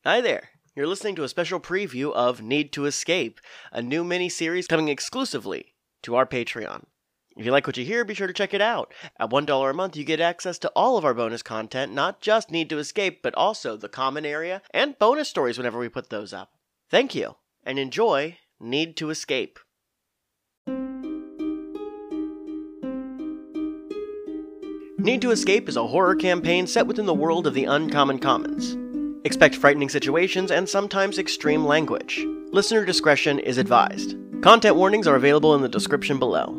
Hi there. You're listening to a special preview of Need to Escape, a new mini-series coming exclusively to our Patreon. If you like what you hear, be sure to check it out. At $1 a month, you get access to all of our bonus content, not just Need to Escape, but also the common area and bonus stories whenever we put those up. Thank you, and enjoy Need to Escape. Need to Escape is a horror campaign set within the world of the Uncommon Commons. Expect frightening situations and sometimes extreme language. Listener discretion is advised. Content warnings are available in the description below.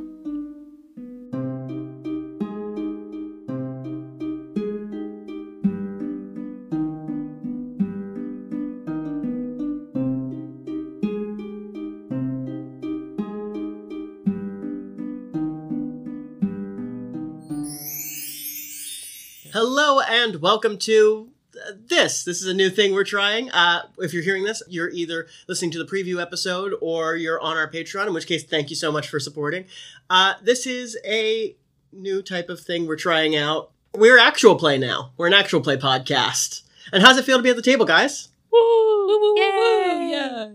Hello and welcome to this is a new thing we're trying. If you're hearing this, you're either listening to the preview episode or you're on our Patreon, in which case, thank you so much for supporting. This is a new type of thing we're trying out. We're actual play now. We're an actual play podcast. And how's it feel to be at the table, guys? Woo! Yay! Yeah.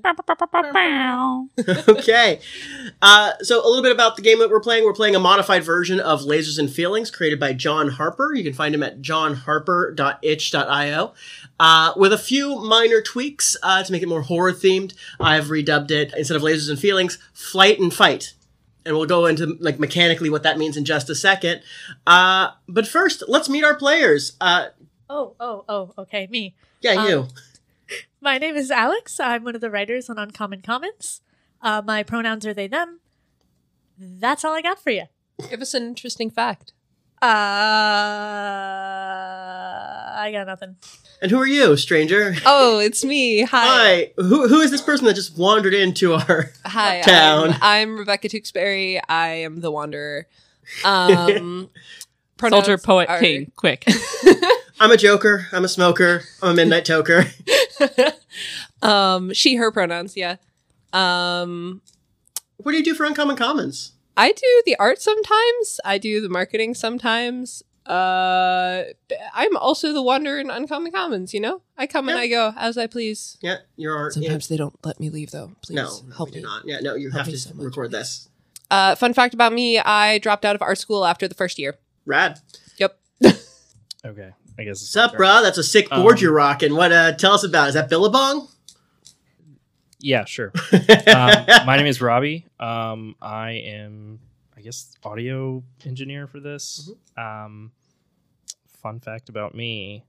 Okay. So a little bit about the game that we're playing. We're playing a modified version of Lasers and Feelings created by John Harper. You can find him at johnharper.itch.io. With a few minor tweaks to make it more horror themed. I've redubbed it, instead of Lasers and Feelings, Flight and Fight. And we'll go into mechanically what that means in just a second. But first, let's meet our players. Okay, me. Yeah, you. My name is Alex. I'm one of the writers on Uncommon Commons. My pronouns are they, them. That's all I got for you. Give us an interesting fact. I got nothing. And who are you, stranger? Oh, it's me. Hi. Hi. Who is this person that just wandered into our Hi, town? I'm Rebecca Tewksbury. I am the Wanderer. Soldier, Poet, King, quick. I'm a joker. I'm a smoker. I'm a midnight toker. She, her pronouns, yeah. What do you do for Uncommon Commons? I do the art sometimes. I do the marketing sometimes. I'm also the Wanderer in Uncommon Commons, you know? I come and I go as I please. Yeah, your art. Sometimes they don't let me leave, though. Please help we do me. not. Yeah, no, you Help have me so to much, record please. this. Fun fact about me, I dropped out of art school after the first year. Rad. Yep. Okay, I guess. What's up, brah? That's a sick board you're rocking. What? Tell us about it. Is that Billabong? Yeah, sure. My name is Robbie. I am, I guess, audio engineer for this. Fun fact about me,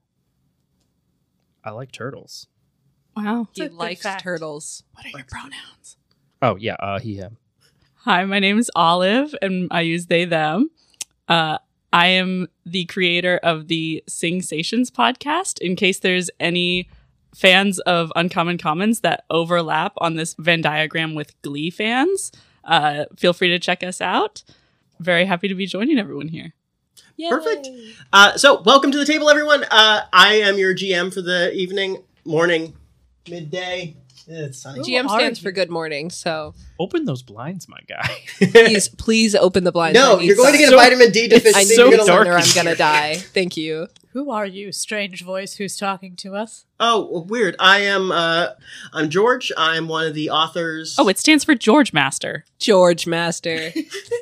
I like turtles. Wow. He a good likes fact. turtles. What are your pronouns? Oh, yeah, he, him. Hi, my name is Olive, and I use they, them. I am the creator of the Sing-sations podcast, in case there's any fans of Uncommon Commons that overlap on this Venn diagram with Glee fans. Feel free to check us out. Very happy to be joining everyone here. Yay. Perfect. So, welcome to the table, everyone. I am your GM for the evening, morning, midday. It's sunny. GM are stands you? for good morning, so Open those blinds, my guy. please open the blinds. No, I need you're going to get sun. a vitamin D I deficiency. so You're gonna dark learn- or I'm gonna die. Thank you. Who are you, strange voice who's talking to us? Oh, weird. I'm George. I'm one of the authors. Oh, it stands for George Master. George Master.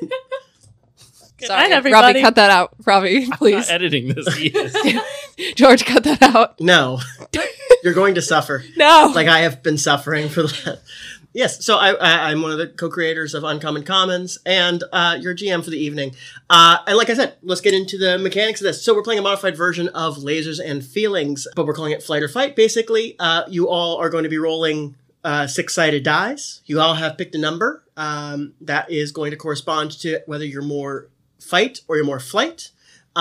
Good Sorry, night, everybody. Robbie, cut that out. Robbie, I'm please. not editing this. He is. George, cut that out. No. You're going to suffer. No. Like I have been suffering for that. Yes, so I'm one of the co-creators of Uncommon Commons and your GM for the evening. And like I said, let's get into the mechanics of this. So we're playing a modified version of Lasers and Feelings, but we're calling it Flight or Fight. Basically, you all are going to be rolling 6-sided dice. You all have picked a number that is going to correspond to whether you're more fight or you're more flight.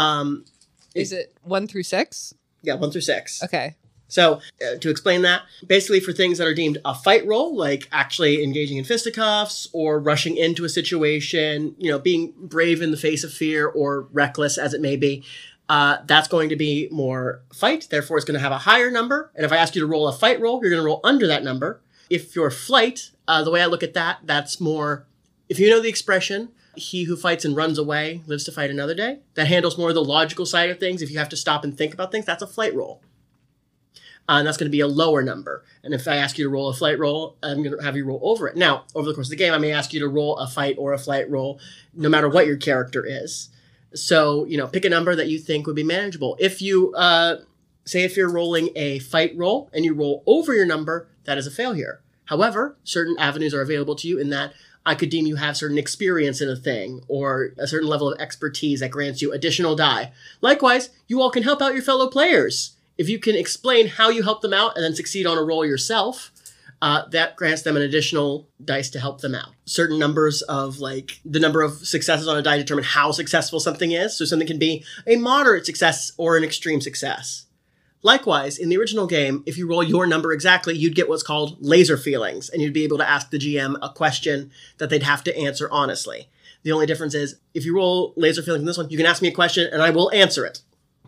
Is it 1 through 6? Yeah, 1 through 6. Okay. So, to explain that, basically for things that are deemed a fight roll, like actually engaging in fisticuffs or rushing into a situation, being brave in the face of fear or reckless as it may be, that's going to be more fight. Therefore, it's going to have a higher number. And if I ask you to roll a fight roll, you're going to roll under that number. If you're flight, the way I look at that, that's more, if you know the expression, he who fights and runs away lives to fight another day, that handles more of the logical side of things. If you have to stop and think about things, that's a flight roll. and that's going to be a lower number. And if I ask you to roll a flight roll, I'm going to have you roll over it. Now, over the course of the game, I may ask you to roll a fight or a flight roll, no matter what your character is. So, pick a number that you think would be manageable. If you, say if you're rolling a fight roll and you roll over your number, that is a failure. However, certain avenues are available to you in that I could deem you have certain experience in a thing or a certain level of expertise that grants you additional die. Likewise, you all can help out your fellow players. If you can explain how you help them out and then succeed on a roll yourself, that grants them an additional dice to help them out. Certain numbers of the number of successes on a die determine how successful something is. So something can be a moderate success or an extreme success. Likewise, in the original game, if you roll your number exactly, you'd get what's called laser feelings, and you'd be able to ask the GM a question that they'd have to answer honestly. The only difference is, if you roll laser feelings in this one, you can ask me a question, and I will answer it.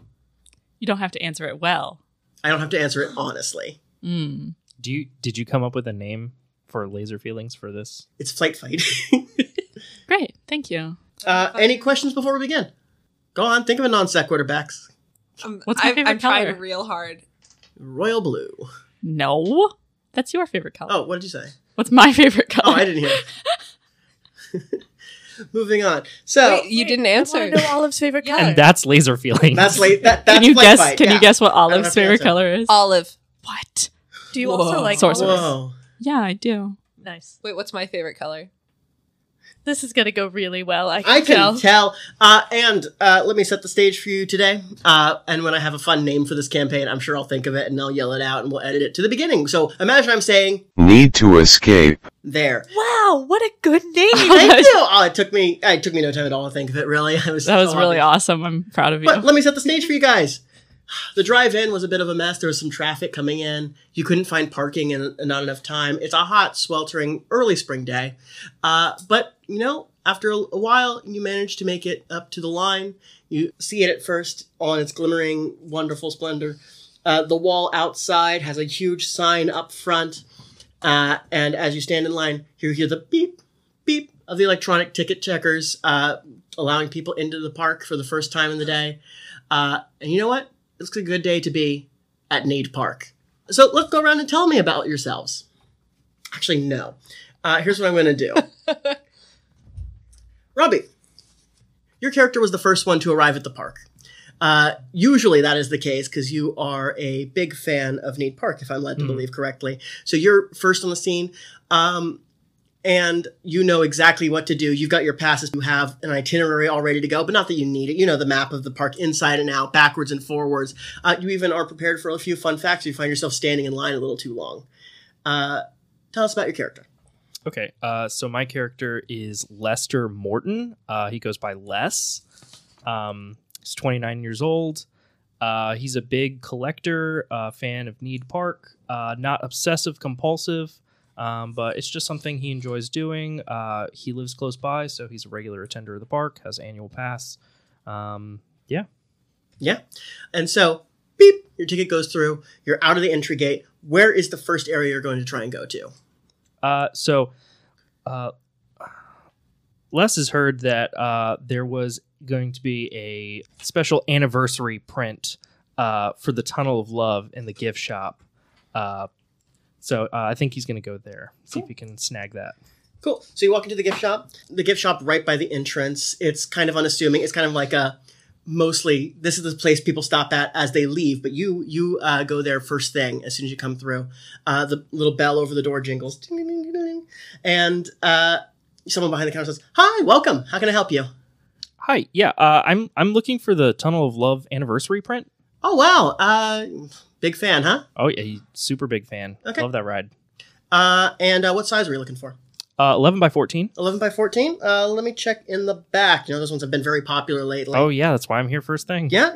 You don't have to answer it well. I don't have to answer it honestly. Mm. Did you come up with a name for laser feelings for this? It's Flight Fight. Great, thank you. Any questions before we begin? Go on, think of a non sequitur, Bex. What's my favorite I'm color? trying real hard. Royal blue. No, that's your favorite color. Oh, what did you say? What's my favorite color? Oh, I didn't hear. Moving on. So Wait, you didn't I answer. want to know Olive's favorite color. And that's laser feelings. that's that's Can you Flight guess? Fight, Can yeah. you guess what I don't Olive's have to favorite answer. color is? Olive. What? Do you also Whoa. like Sorceress. olives? Whoa. Yeah, I do. Nice. Wait, what's my favorite color? This is going to go really well. I I can can tell. And let me set the stage for you today. And when I have a fun name for this campaign, I'm sure I'll think of it and I'll yell it out and we'll edit it to the beginning. So imagine I'm saying, Need to escape. there. Wow, what a good name. Thank you. Oh, it took me no time at all to think of it, really. That was so really obvious. awesome. I'm proud of you. But let me set the stage for you guys. The drive-in was a bit of a mess. There was some traffic coming in. You couldn't find parking and not enough time. It's a hot, sweltering, early spring day. But, after a while, you manage to make it up to the line. You see it at first on its glimmering, wonderful splendor. The wall outside has a huge sign up front. And as you stand in line, you hear the beep, beep of the electronic ticket checkers, allowing people into the park for the first time in the day. And you know what? It's a good day to be at Need Park. So let's go around and tell me about yourselves. Actually, no. Here's what I'm going to do. Robbie, your character was the first one to arrive at the park. Usually that is the case because you are a big fan of Need Park, if I'm led to believe correctly. So you're first on the scene. And you know exactly what to do. You've got your passes. You have an itinerary all ready to go, but not that you need it. You know the map of the park inside and out, backwards and forwards. You even are prepared for a few fun facts if you find yourself standing in line a little too long. Tell us about your character. Okay, so my character is Lester Morton. He goes by Les. He's 29 years old. He's a big collector, fan of Need Park. Not obsessive compulsive. But it's just something he enjoys doing. He lives close by, so he's a regular attender of the park, has annual pass. Yeah. And so, beep, your ticket goes through. You're out of the entry gate. Where is the first area you're going to try and go to? Les has heard that there was going to be a special anniversary print for the Tunnel of Love in the gift shop. So I think he's going to go there, see if he can snag that. Cool. So you walk into the gift shop. The gift shop right by the entrance. It's kind of unassuming. It's kind of like mostly, this is the place people stop at as they leave, but you go there first thing as soon as you come through. The little bell over the door jingles. Ding, ding, ding, ding, ding. And someone behind the counter says, "Hi, welcome. How can I help you?" Hi, yeah, I'm looking for the Tunnel of Love anniversary print. Oh, wow. Big fan, huh? Oh, yeah, super big fan. Okay. Love that ride. And what size were you looking for? 11 by 14. 11 by 14? Let me check in the back. Those ones have been very popular lately. Oh, yeah, that's why I'm here first thing. Yeah.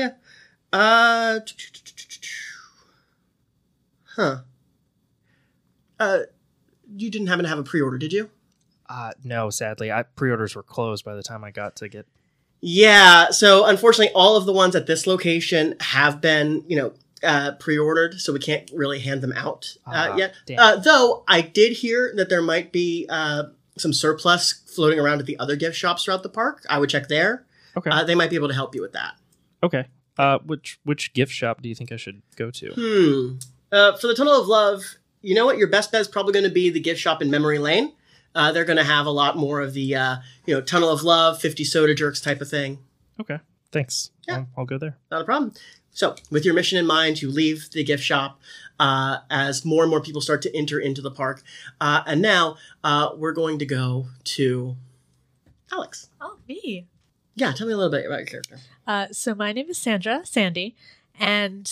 You didn't happen to have a pre-order, did you? No, sadly. Pre-orders were closed by the time I got to get... Yeah, so unfortunately, all of the ones at this location have been, pre-ordered, so we can't really hand them out yet. Though I did hear that there might be some surplus floating around at the other gift shops throughout the park. I would check there. Okay. They might be able to help you with that. Okay. Which gift shop do you think I should go to? For the Tunnel of Love, you know what? Your best bet is probably going to be the gift shop in Memory Lane. They're going to have a lot more of the, Tunnel of Love, 50 soda jerks type of thing. Okay, thanks. Yeah. I'll go there. Not a problem. So, with your mission in mind, you leave the gift shop as more and more people start to enter into the park. And now we're going to go to Alex. Oh, me. Yeah, tell me a little bit about your character. So my name is Sandy, and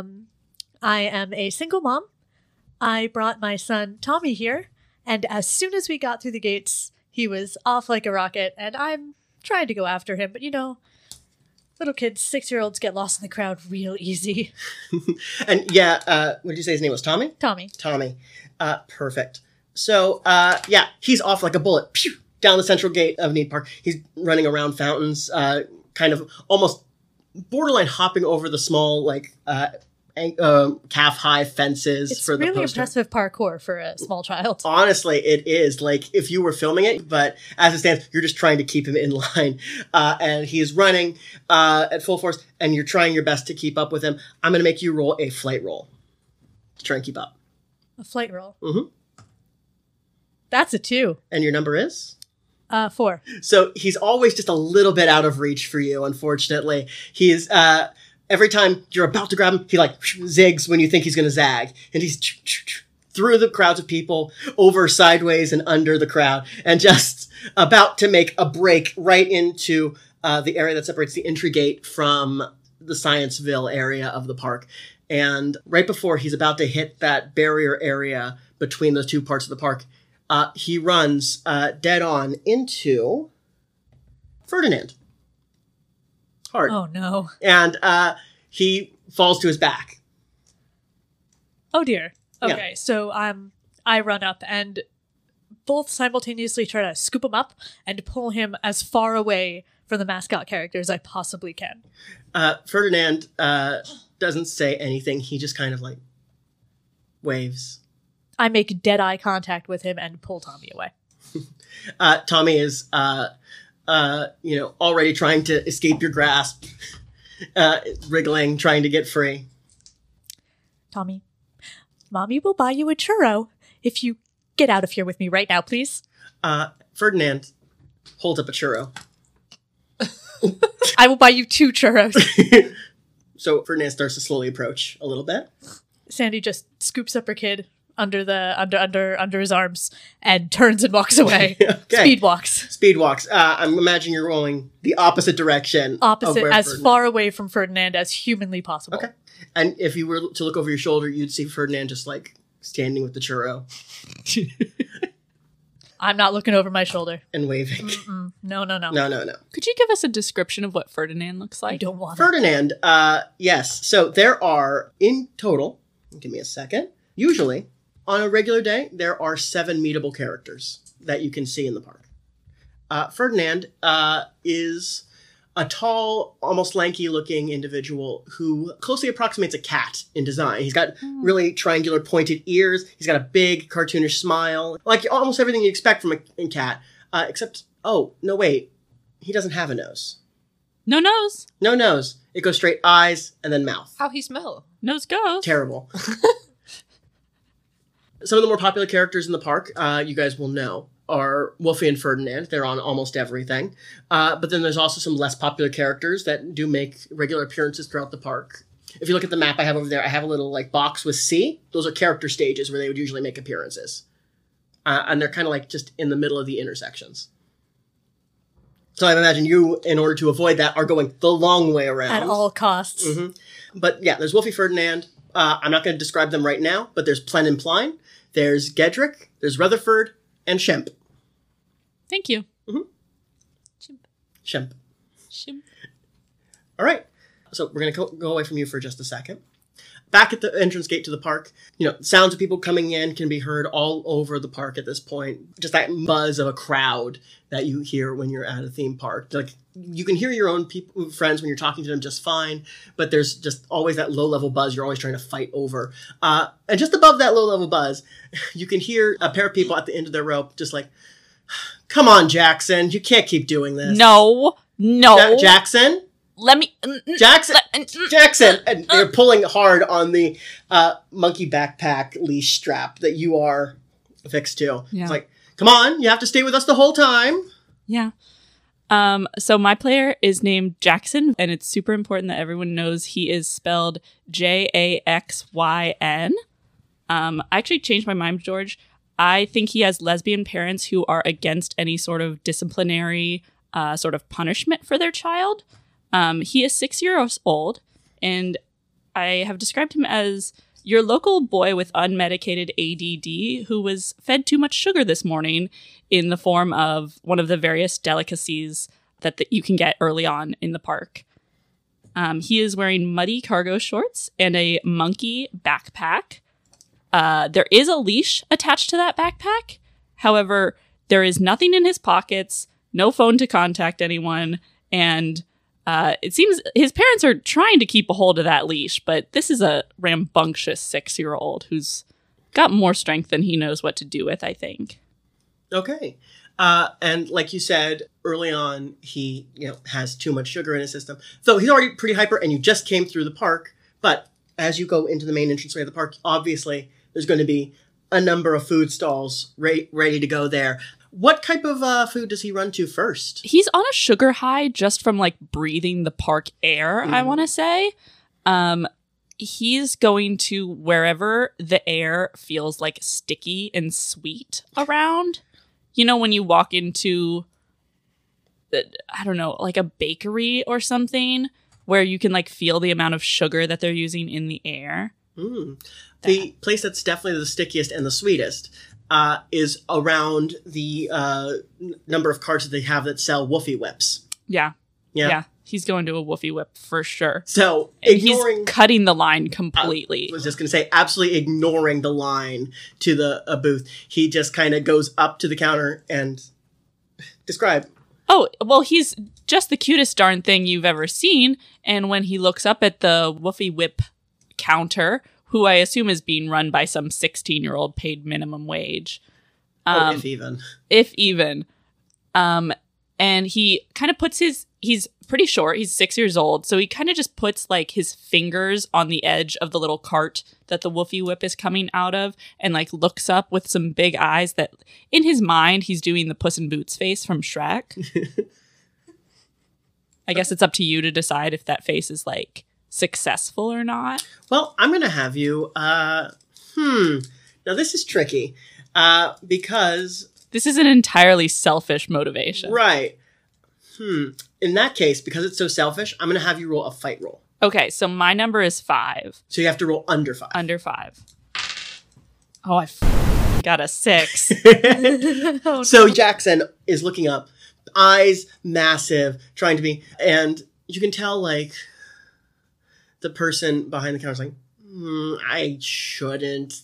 I am a single mom. I brought my son Tommy here, and as soon as we got through the gates, he was off like a rocket, and I'm trying to go after him, but little kids, 6-year-olds get lost in the crowd real easy. And what did you say his name was? Tommy? Tommy. Perfect. So, he's off like a bullet. Pew! Down the central gate of Need Park. He's running around fountains, kind of almost borderline hopping over the small, calf-high fences It's for the really poster. impressive parkour for a small child. Honestly, it is. Like, if you were filming it, but as it stands, you're just trying to keep him in line. And he is running at full force, and you're trying your best to keep up with him. I'm going to make you roll a flight roll to try and keep up. A flight roll. Mm-hmm. That's a 2. And your number is? 4. So he's always just a little bit out of reach for you, unfortunately. He's, every time you're about to grab him, he zigs when you think he's going to zag. And he's through the crowds of people, over sideways and under the crowd, and just about to make a break right into the area that separates the entry gate from the Scienceville area of the park. And right before he's about to hit that barrier area between those two parts of the park, he runs dead on into Ferdinand. Hard. Oh, no. And he falls to his back. Oh, dear. Yeah. Okay, so I run up and both simultaneously try to scoop him up and pull him as far away from the mascot character as I possibly can. Ferdinand doesn't say anything. He just kind of waves. I make dead eye contact with him and pull Tommy away. Tommy is, already trying to escape your grasp, wriggling, trying to get free. Tommy, Mommy will buy you a churro if you get out of here with me right now, please. Ferdinand holds up a churro. I will buy you 2 churros. So Ferdinand starts to slowly approach a little bit. Sandy just scoops up her kid under his arms and turns and walks away. Okay. Speed walks. Speed walks. I'm imagining you're rolling the opposite direction. Opposite, as Ferdinand. far away from Ferdinand as humanly possible. Okay. And if you were to look over your shoulder, you'd see Ferdinand just standing with the churro I'm not looking over my shoulder. and waving. No. No. Could you give us a description of what Ferdinand looks I like? don't want it. Ferdinand, yes. So there are, in total, give me a second, usually, on a regular day, there are 7 meetable characters that you can see in the park. Ferdinand is a tall, almost lanky-looking individual who closely approximates a cat in design. He's got really triangular pointed ears. He's got a big, cartoonish smile. Like almost everything you expect from a cat. Except, no, wait. He doesn't have a nose. No nose. No nose. It goes straight eyes and then mouth. How he smell? Nose goes. Terrible. Some of the more popular characters in the park, you guys will know, are Wolfie and Ferdinand. They're on almost everything. But then there's also some less popular characters that do make regular appearances throughout the park. If you look at the map I have over there, I have a little box with C. Those are character stages where they would usually make appearances. And they're kind of just in the middle of the intersections. So I imagine you, in order to avoid that, are going the long way around. At all costs. Mm-hmm. But yeah, there's Wolfie, Ferdinand. I'm not going to describe them right now, but there's Plen and Pline. There's Gedrick. There's Rutherford. And Shemp. Thank you. Shemp. Shimp. All right. So we're going to go away from you for just a second. Back at the entrance gate to the park, sounds of people coming in can be heard all over the park at this point. Just that buzz of a crowd that you hear when you're at a theme park. You can hear your own friends when you're talking to them just fine, but there's just always that low-level buzz you're always trying to fight over. And just above that low-level buzz, you can hear a pair of people at the end of their rope just come on, Jackson, you can't keep doing this. No. Jackson? let me. Jackson, and they're pulling hard on the monkey backpack leash strap that you are affixed to. Yeah. It's like, come on, you have to stay with us the whole time. Yeah. So my player is named Jackson, and it's super important that everyone knows he is spelled Jaxyn. I actually changed my mind, George. I think he has lesbian parents who are against any sort of disciplinary sort of punishment for their child. He is 6 years old, and I have described him as your local boy with unmedicated ADD who was fed too much sugar this morning in the form of one of the various delicacies that you can get early on in the park. He is wearing muddy cargo shorts and a monkey backpack. There is a leash attached to that backpack. However, there is nothing in his pockets, no phone to contact anyone, and it seems his parents are trying to keep a hold of that leash, but this is a rambunctious 6-year-old who's got more strength than he knows what to do with, I think. Okay. And like you said early on, he has too much sugar in his system. So he's already pretty hyper, and you just came through the park. But as you go into the main entranceway of the park, obviously there's going to be a number of food stalls ready to go there. What type of food does he run to first? He's on a sugar high just from like breathing the park air, I want to say. He's going to wherever the air feels like sticky and sweet around. You know, when you walk into, I don't know, like a bakery or something where you can like feel the amount of sugar that they're using in the air. The place that's definitely the stickiest and the sweetest is around the number of carts that they have that sell Woofy Whips. Yeah. He's going to a Woofy Whip for sure. So he's cutting the line completely. I was just going to say, absolutely ignoring the line to the booth. He just kind of goes up to the counter and describe. Oh, well, he's just the cutest darn thing you've ever seen. And when he looks up at the Woofy Whip counter, who I assume is being run by some 16-year-old paid minimum wage. If even. If even. And he kind of puts he's pretty short, he's 6 years old, so he kind of just puts like his fingers on the edge of the little cart that the Woofy Whip is coming out of and like looks up with some big eyes that in his mind he's doing the Puss in Boots face from Shrek. I guess it's up to you to decide if that face is like successful or not. Well, I'm going to have you, now this is tricky, because... This is an entirely selfish motivation. Right. In that case, because it's so selfish, I'm going to have you roll a fight roll. Okay, so my number is 5. So you have to roll under 5. Under 5. Oh, I got a 6. So Jackson is looking up, eyes massive, trying to be, and you can tell, like, the person behind the counter is like, I shouldn't.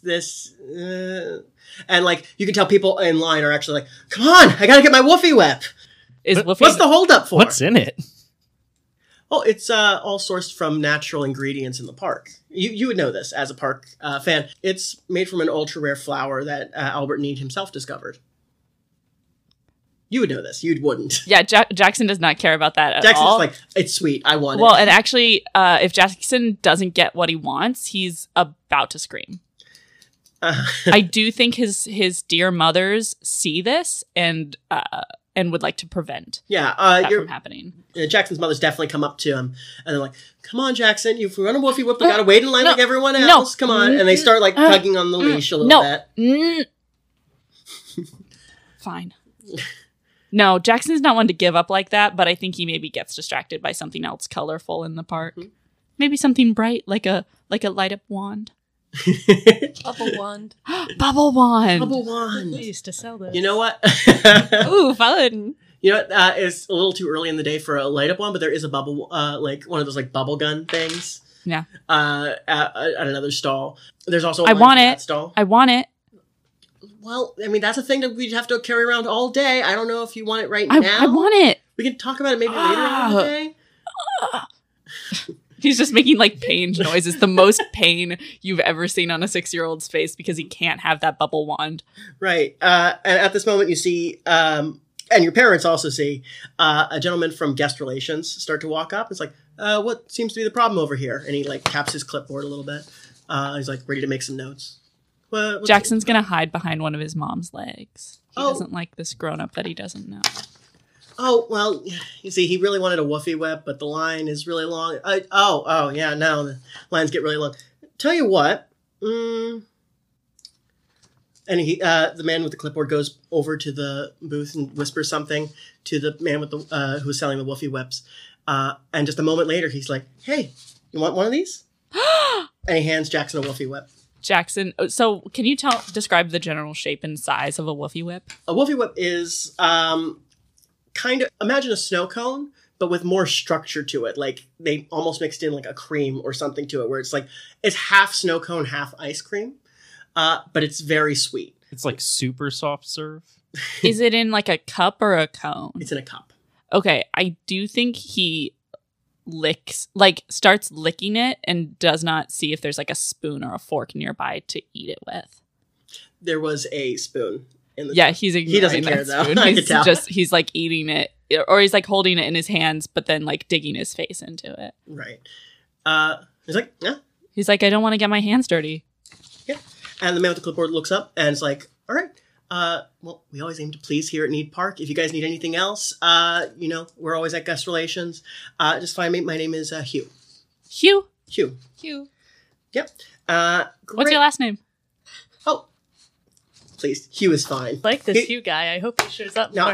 And, like, you can tell people in line are actually like, come on, I gotta get my Woofy Whip. What's the holdup for? What's in it? Oh, it's all sourced from natural ingredients in the park. You would know this as a park fan. It's made from an ultra-rare flower that Albert Need himself discovered. You would know this. You wouldn't. Yeah, Jackson does not care about that at Jackson's all. like, it's sweet. I want it. Well, and actually, if Jackson doesn't get what he wants, he's about to scream. I do think his dear mothers see this and would like to prevent that from happening. Jackson's mother's definitely come up to him and they're like, come on, Jackson, if we run a Woofy Whip, we gotta wait in line like everyone else. Come on. And they start like tugging on the leash a little bit. Fine. No, Jackson's not one to give up like that, but I think he maybe gets distracted by something else colorful in the park. Maybe something bright, like a light up wand. Bubble wand. Bubble wand. Bubble wand. We used to sell those. You know what? Ooh, fun. You know what? It's a little too early in the day for a light up one, but there is a bubble, like one of those like bubble gun things. Yeah. At another stall. There's also I want it. Stall. I want it. Well, I mean, that's a thing that we'd have to carry around all day. I don't know if you want it right now. I want it. We can talk about it maybe later on in the day. He's just making like pain noises. The most pain you've ever seen on a 6-year-old's face because he can't have that bubble wand. Right. And at this moment, you see And your parents also see a gentleman from guest relations start to walk up. It's like, what seems to be the problem over here? And he like taps his clipboard a little bit. He's like ready to make some notes. What's Jackson's going to hide behind one of his mom's legs. He Oh. doesn't like this grown-up that he doesn't know. Oh, well, you see, he really wanted a woofy whip, but the line is really long. Yeah, no, the lines get really long. Tell you what. And the man with the clipboard goes over to the booth and whispers something to the man with the who's selling the woofy whips. And just a moment later, he's like, "Hey, you want one of these?" And he hands Jackson a woofy whip. Jackson, so can you describe the general shape and size of a woofy whip? A woofy whip is kind of, imagine a snow cone, but with more structure to it. Like they almost mixed in like a cream or something to it, where it's like it's half snow cone, half ice cream, but it's very sweet. It's like super soft serve. Is it in like a cup or a cone? It's in a cup. Okay, I do think he starts licking it and does not see if there's like a spoon or a fork nearby to eat it with. There was a spoon in the Yeah, he's ignoring He doesn't that care, though. spoon. I could tell. He's like eating it, or he's like holding it in his hands, but then like digging his face into it. Right. He's like, yeah. He's like, I don't want to get my hands dirty. Yeah. And the man with the clipboard looks up and is like, all right. Well, we always aim to please here at Need Park. If you guys need anything else, we're always at guest relations. Just find me. My name is Hugh. Hugh. Hugh. Yep. What's your last name? Oh, please. Hugh is fine. Like this Hugh guy. I hope he shows up No. more.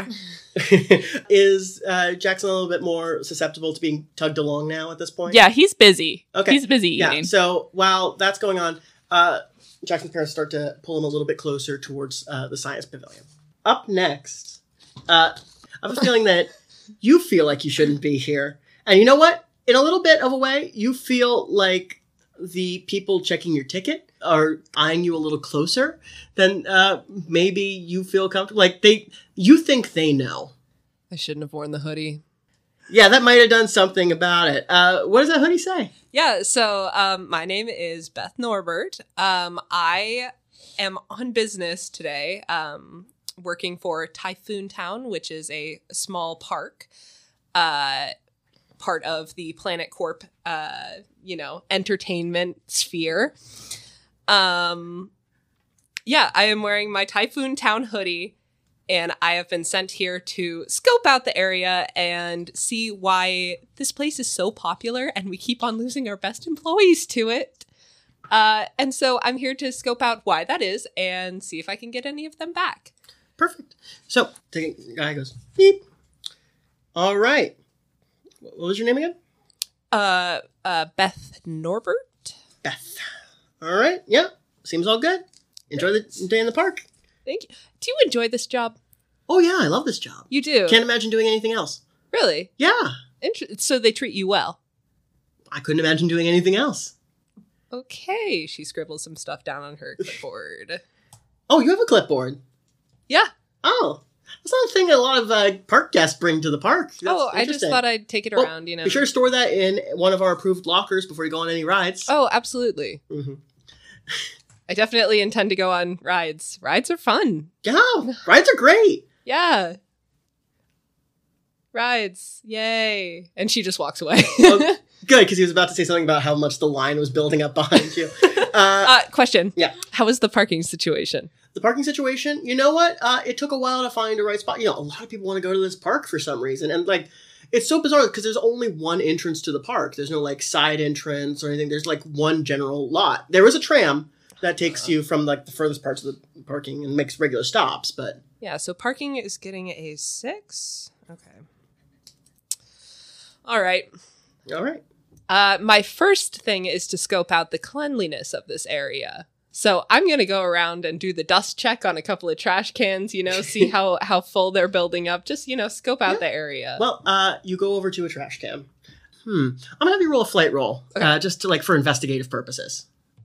Is Jackson a little bit more susceptible to being tugged along now at this point? Yeah, he's busy. Okay. He's busy Yeah. eating. So while that's going on, Jackson's parents start to pull him a little bit closer towards the science pavilion. Up next, I have a feeling that you feel like you shouldn't be here. And you know what? In a little bit of a way, you feel like the people checking your ticket are eyeing you a little closer than maybe you feel comfortable. Like you think they know. I shouldn't have worn the hoodie. Yeah, that might have done something about it. What does that hoodie say? Yeah, so my name is Beth Norbert. I am on business today, working for Typhoon Town, which is a small park, part of the Planet Corp, entertainment sphere. I am wearing my Typhoon Town hoodie, and I have been sent here to scope out the area and see why this place is so popular and we keep on losing our best employees to it. And so I'm here to scope out why that is and see if I can get any of them back. Perfect. So, the guy goes, beep. All right. What was your name again? Beth Norbert. Beth. All right. Yeah. Seems all good. Enjoy the day in the park. Thank you. Do you enjoy this job? Oh, yeah. I love this job. You do? Can't imagine doing anything else. Really? Yeah. So they treat you well. I couldn't imagine doing anything else. Okay. She scribbles some stuff down on her clipboard. Oh, you have a clipboard. Yeah. Oh. That's not a thing a lot of park guests bring to the park. That's I just interesting. thought I'd take it Well, around, Be sure to store that in one of our approved lockers before you go on any rides. Oh, absolutely. Mm-hmm. I definitely intend to go on rides. Rides are fun. Yeah. Rides are great. Yeah. Rides. Yay. And she just walks away. Oh, good, because he was about to say something about how much the line was building up behind you. Question. Yeah. How was the parking situation? The parking situation, you know what? It took a while to find a right spot. A lot of people want to go to this park for some reason. And, it's so bizarre because there's only one entrance to the park. There's no, side entrance or anything. There's, one general lot. There is a tram that takes you from, the furthest parts of the parking and makes regular stops, but... Yeah, so parking is getting a 6. Okay. All right. All right. My first thing is to scope out the cleanliness of this area. So I'm going to go around and do the dust check on a couple of trash cans, see how full they're building up. Just, scope out the area. Well, you go over to a trash can. I'm going to have you roll a flight roll, Okay. just to, for investigative purposes.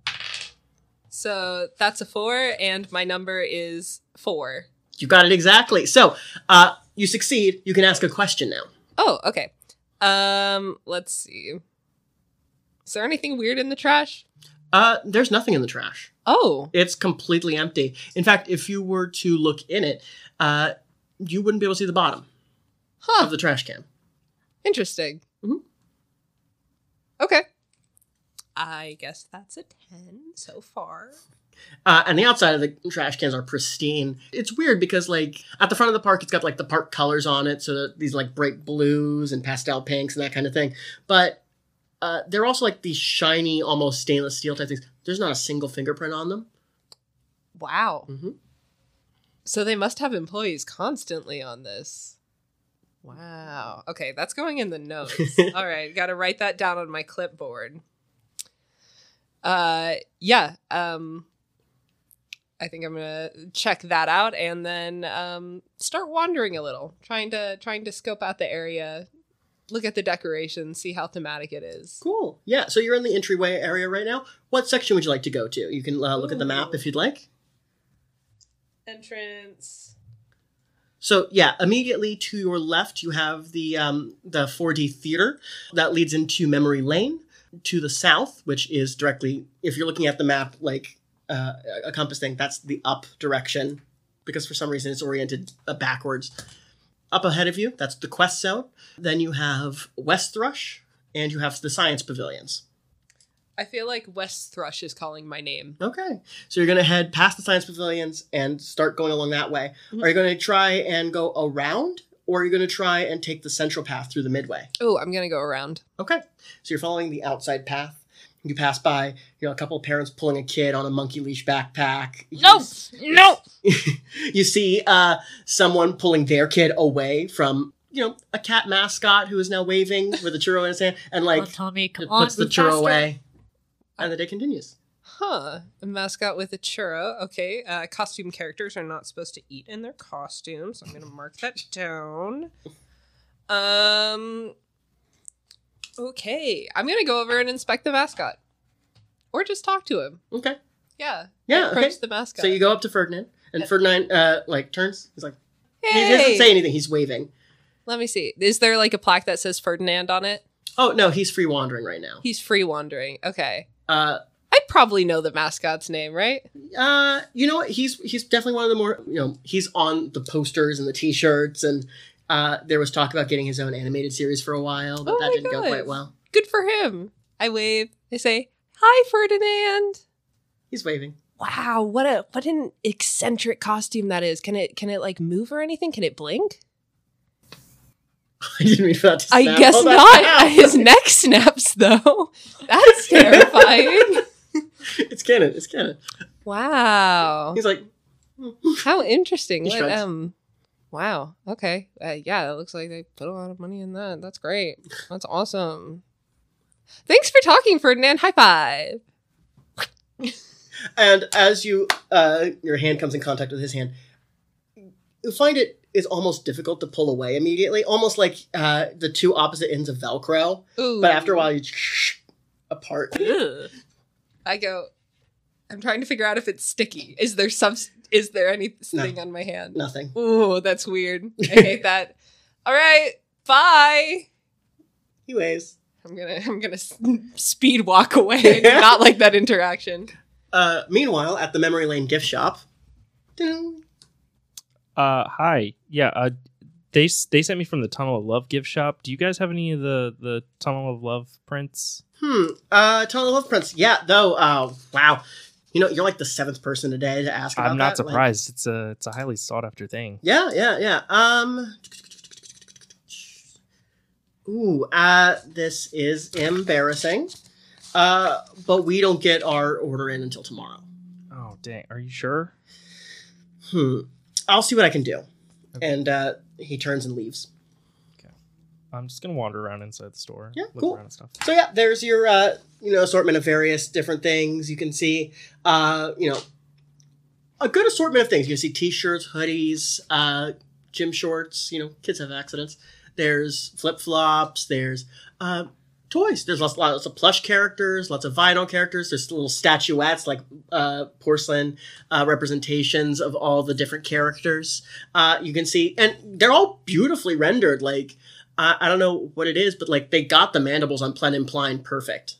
So that's a 4, and my number is 4. You got it exactly. So, you succeed. You can ask a question now. Oh, okay. Let's see. Is there anything weird in the trash? There's nothing in the trash. Oh. It's completely empty. In fact, if you were to look in it, you wouldn't be able to see the bottom Huh. of the trash can. Interesting. Mhm. Okay. I guess that's a 10 so far. And the outside of the trash cans are pristine. It's weird because, like, at the front of the park, it's got, like, the park colors on it. So that these, like, bright blues and pastel pinks and that kind of thing. But they're also, like, these shiny, almost stainless steel type things. There's not a single fingerprint on them. Wow. Mm-hmm. So they must have employees constantly on this. Wow. Okay, that's going in the notes. All right, got to write that down on my clipboard. Yeah. I think I'm gonna check that out and then start wandering a little, trying to scope out the area, look at the decorations, see how thematic it is. Cool. Yeah, so you're in the entryway area right now. What section would you like to go to? You can look at the map if you'd like. Entrance. So yeah, immediately to your left, you have the 4D theater that leads into Memory Lane. To the south, which is directly, if you're looking at the map, like a compass thing, that's the up direction, because for some reason it's oriented backwards. Up ahead of you, that's the quest zone. Then you have West Thrush, and you have the science pavilions. I feel like West Thrush is calling my name. Okay. So you're going to head past the science pavilions and start going along that way. Mm-hmm. Are you going to try and go around, or are you going to try and take the central path through the midway? Oh, I'm going to go around. Okay. So you're following the outside path. You pass by, a couple of parents pulling a kid on a monkey leash backpack. No! You see someone pulling their kid away from, a cat mascot who is now waving with a churro in his hand and, Come on, Tommy, come on, puts the move churro faster. away. And the day continues. Huh. A mascot with a churro. Okay. Costume characters are not supposed to eat in their costumes. I'm going to mark that down. Okay. I'm going to go over and inspect the mascot. Or just talk to him. Okay. Yeah. Yeah, Approach okay. the mascot. So you go up to Ferdinand, and Ferdinand, turns. He's like, Hey! he doesn't say anything. He's waving. Let me see. Is there like a plaque that says Ferdinand on it? Oh, no, he's free wandering right now. He's free wandering. Okay. Uh, I probably know the mascot's name, right? you know what? He's definitely one of the more, he's on the posters and the t-shirts, and there was talk about getting his own animated series for a while, but Oh that my didn't go God. quite well. Good for him. I wave. I say, "Hi, Ferdinand." He's waving. Wow, what an eccentric costume that is. Can it like move or anything? Can it blink? I didn't mean for that to I snap. guess Oh, not. that's- His neck snaps though. That's terrifying. It's canon. It's canon. Wow. He's like, How interesting. He What, shrugs. wow. Okay. Yeah, it looks like they put a lot of money in that. That's great. That's awesome. Thanks for talking, Ferdinand. High five. and as your hand comes in contact with his hand, you find it is almost difficult to pull away immediately, almost like the two opposite ends of Velcro. Ooh. But after a while, you apart. Ugh. I go, I'm trying to figure out if it's sticky. Is there anything on my hand? Nothing. Ooh, that's weird. I hate that. All right. Bye. He waves. I'm gonna speed walk away. I do not like that interaction. Meanwhile, at the Memory Lane gift shop. Ding. Hi. Yeah, they sent me from the Tunnel of Love gift shop. Do you guys have any of the Tunnel of Love prints? Tunnel of Love Prince. Yeah, though, wow. You're like the 7th person today to ask about I'm not that. Like, surprised. It's a highly sought after thing. Yeah. This is embarrassing. But we don't get our order in until tomorrow. Oh, dang. Are you sure? I'll see what I can do. Okay. And he turns and leaves. I'm just gonna wander around inside the store. Yeah, look cool. around and stuff. So yeah, there's your assortment of various different things. You can see a good assortment of things. You can see t-shirts, hoodies, gym shorts, kids have accidents. There's flip-flops, there's toys. There's lots of plush characters, lots of vinyl characters. There's little statuettes, like porcelain representations of all the different characters. You can see, and they're all beautifully rendered. Like, I don't know what it is, but like they got the mandibles on Plen and Pline perfect.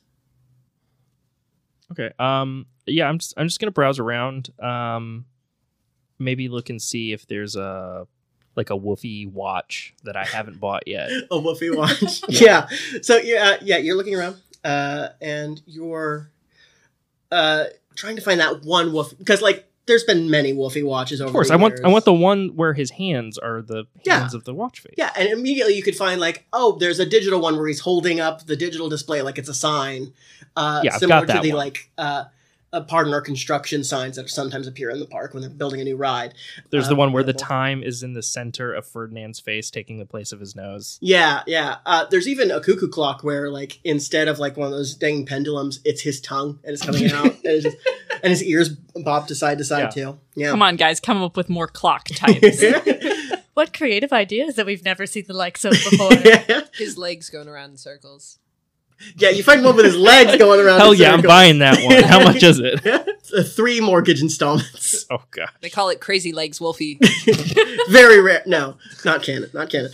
Okay. Yeah, I'm just gonna browse around. Maybe look and see if there's a like a woofy watch that I haven't bought yet. A woofy watch. Yeah. So you're looking around, and you're trying to find that one wolf, because like there's been many woofy watches over. Of course, the I years. want the one where his hands are the hands of the watch face. Yeah, and immediately you could find like, oh, there's a digital one where he's holding up the digital display like it's a sign. I've Similar got that to the one. like pardon our construction signs that sometimes appear in the park when they're building a new ride. There's the one where the available. time is in the center of Ferdinand's face, taking the place of his nose. Yeah. There's even a cuckoo clock where like instead of like one of those dang pendulums, it's his tongue and it's coming out, and, it's just, and his ears bob to side too. Yeah. Come on, guys, come up with more clock types. What creative ideas that we've never seen the likes of before. His legs going around in circles. Yeah, you find one with his legs going around. Hell in yeah, I'm circles. buying that one. How much is it? 3 mortgage installments. Oh god. They call it Crazy Legs Wolfie. Very rare. No, not canon.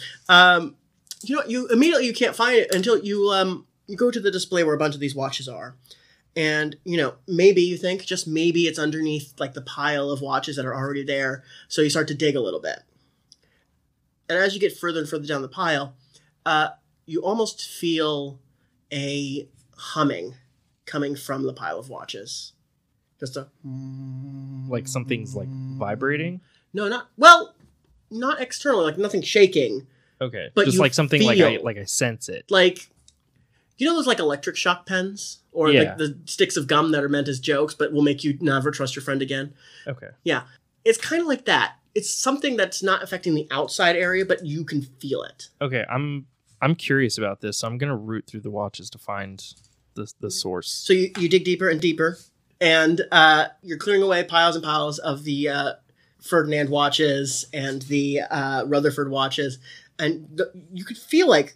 You know, you can't find it until you go to the display where a bunch of these watches are. And, you know, maybe you think, just maybe it's underneath like the pile of watches that are already there. So you start to dig a little bit. And as you get further and further down the pile, you almost feel a humming coming from the pile of watches. Just a... Like something's like vibrating? No, not externally, like nothing shaking. Okay. But just you like something feel- like I sense it. Like, you know those like electric shock pens? Or Yeah. like the sticks of gum that are meant as jokes, but will make you never trust your friend again? Okay. Yeah. It's kind of like that. It's something that's not affecting the outside area, but you can feel it. Okay, I'm curious about this, so I'm gonna root through the watches to find the source. So you dig deeper and deeper, and you're clearing away piles and piles of the Ferdinand watches and the Rutherford watches, and you could feel like,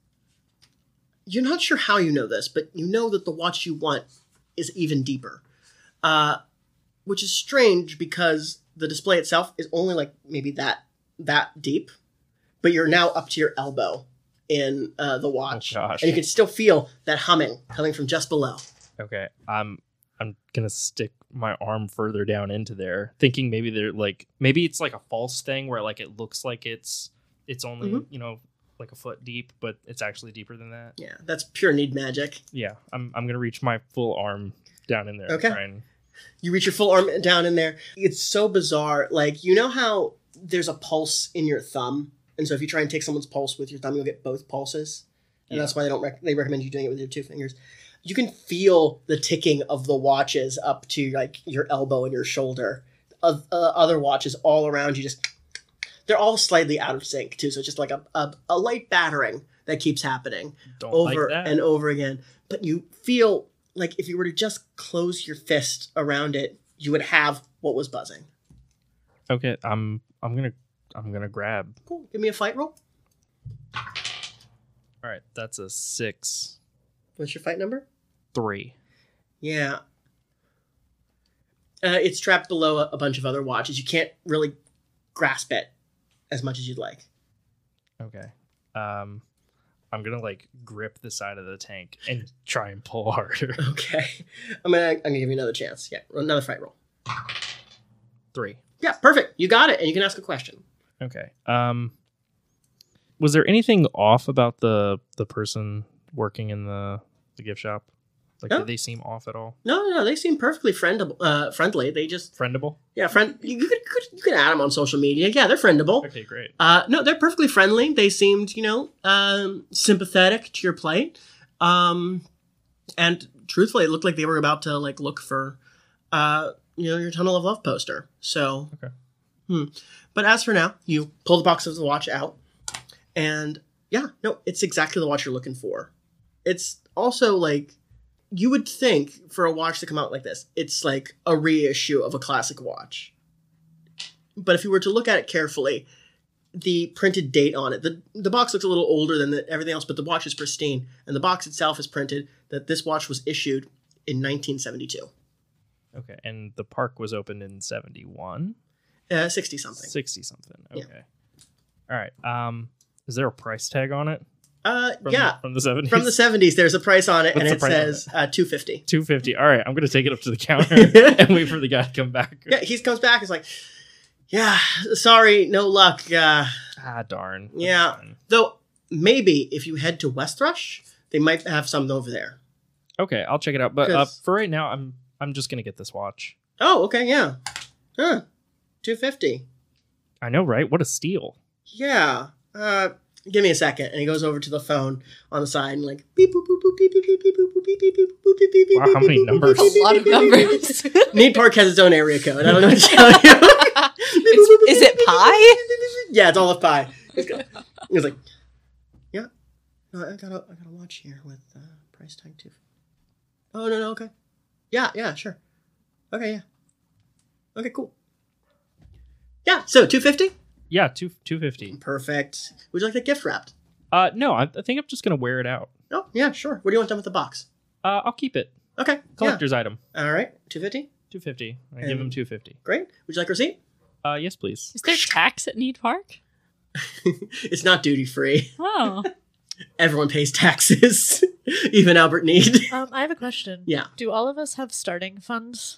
you're not sure how you know this, but you know that the watch you want is even deeper, which is strange because the display itself is only like maybe that deep, but you're now up to your elbow in the watch, Oh, gosh. and you can still feel that humming coming from just below. Okay, I'm gonna stick my arm further down into there, thinking maybe maybe it's like a false thing where like it looks like it's only you know, like a foot deep, but it's actually deeper than that. Yeah, that's pure need magic. Yeah, I'm gonna reach my full arm down in there. Okay. And try and, You reach your full arm down in there. It's so bizarre. Like, you know how there's a pulse in your thumb? And so if you try and take someone's pulse with your thumb, you'll get both pulses. And that's why they recommend you doing it with your 2 fingers. You can feel the ticking of the watches up to like your elbow and your shoulder. Other watches all around you, just, they're all slightly out of sync too. So it's just like a light battering that keeps happening don't over like that. and over again. But you feel like if you were to just close your fist around it, you would have what was buzzing. Okay, I'm gonna grab. Cool. Give me a fight roll. All right, that's a 6, What's your fight number? 3. Yeah. It's trapped below a bunch of other watches. You can't really grasp it as much as you'd like. Okay. I'm gonna like grip the side of the tank and try and pull harder. Okay. I'm gonna give you another chance. Yeah. Another fight roll. 3. Yeah. Perfect. You got it. And you can ask a question. Okay. Was there anything off about the person working in the gift shop? Like, No. did they seem off at all? No. They seem perfectly friendly. They just, Friendable? yeah, you could add them on social media. Yeah, they're friendable. Okay, great. No, they're perfectly friendly. They seemed, sympathetic to your plight. And truthfully, it looked like they were about to like look for, your Tunnel of Love poster. So, Okay. But as for now, you pull the box of the watch out, and yeah, no, it's exactly the watch you're looking for. It's also like, you would think for a watch to come out like this, it's like a reissue of a classic watch. But if you were to look at it carefully, the printed date on it, the box looks a little older than everything else, but the watch is pristine. And the box itself is printed that this watch was issued in 1972. Okay, and the park was opened in 71? 60-something. 60-something. Okay. Yeah. All right. Is there a price tag on it? From the 70s? From the 70s, there's a price on it, What's and the it price on says $250. $250. All right, I'm going to take it up to the counter and wait for the guy to come back. Yeah, he comes back. He's like, Yeah, sorry, no luck. Darn. That's Yeah. fine. Though, maybe if you head to Westrush, they might have some over there. Okay, I'll check it out. But 'Cause- for right now, I'm just gonna get this watch. Oh, okay, yeah. Huh. $250. I know, right? What a steal. Yeah. Give me a second. And he goes over to the phone on the side and like beep boop boop boop beep beep beep beep boop boop beep beep beep boop beep beep beep. Wow, how many beep, boop, numbers? beep, beep, A lot beep, of beep, beep, beep, numbers. beep. Need Park has its own area code. I don't know what to tell you. Is it pi? Yeah, it's all of pi. He's like, yeah. No, I got a watch here with price tag too. Oh no, okay. Yeah, sure. Okay, yeah. Okay, cool. Yeah, so $250? Yeah, 250. Perfect. Would you like that gift wrapped? No, I think I'm just gonna wear it out. Oh, yeah, sure. What do you want done with the box? I'll keep it. Okay. Collector's item. Yeah. All right. $250? 250. I And- give him 250. Great. Would you like a receipt? Yes, please. Is there tax at Need Park? It's not duty free. Oh. Everyone pays taxes, even Albert Need. I have a question. Yeah. Do all of us have starting funds?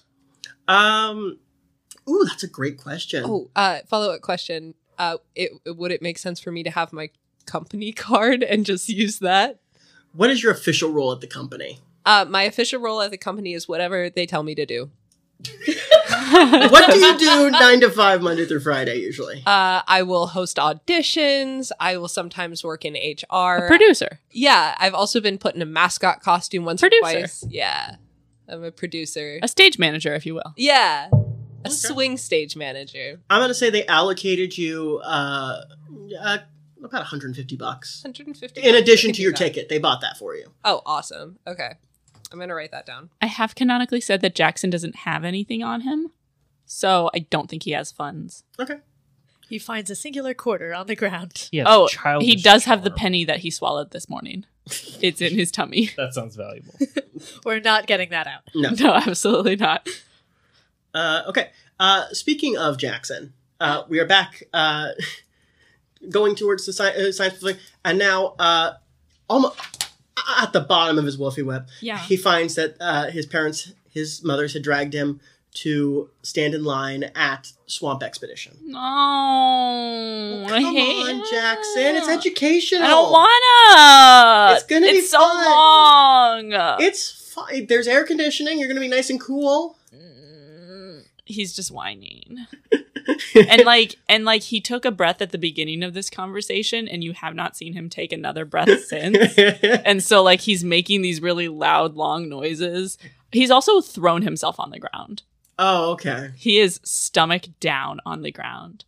Ooh, that's a great question. Oh, follow-up question. Would it make sense for me to have my company card and just use that? What is your official role at the company? My official role at the company is whatever they tell me to do. What do you do 9 to 5 Monday through Friday usually? I will host auditions. I will sometimes work in HR. A producer. Yeah, I've also been put in a mascot costume once Producer. or twice. Yeah, I'm a producer. A stage manager, if you will. Yeah, a swing stage manager. I'm going to say they allocated you about $150 $150 in addition I can to do your that. ticket. They bought that for you. Oh, awesome. Okay, I'm gonna write that down. I have canonically said that Jackson doesn't have anything on him, so I don't think he has funds. Okay. He finds a singular quarter on the ground. Yeah, Oh, childish he does have the charm. penny that he swallowed this morning. It's in his tummy. That sounds valuable. We're not getting that out. No. No, absolutely not. Okay. Speaking of Jackson, we are back going towards the science thing, and now almost at the bottom of his wolfy web, Yeah. he finds that his mothers had dragged him to stand in line at Swamp Expedition. No. Come on, Jackson. It's educational. I don't wanna. It's gonna be so fun. long. It's fine. There's air conditioning. You're gonna be nice and cool. He's just whining. and like he took a breath at the beginning of this conversation and you have not seen him take another breath since. And so like he's making these really loud long noises. He's also thrown himself on the ground. Oh, okay. He is stomach down on the ground.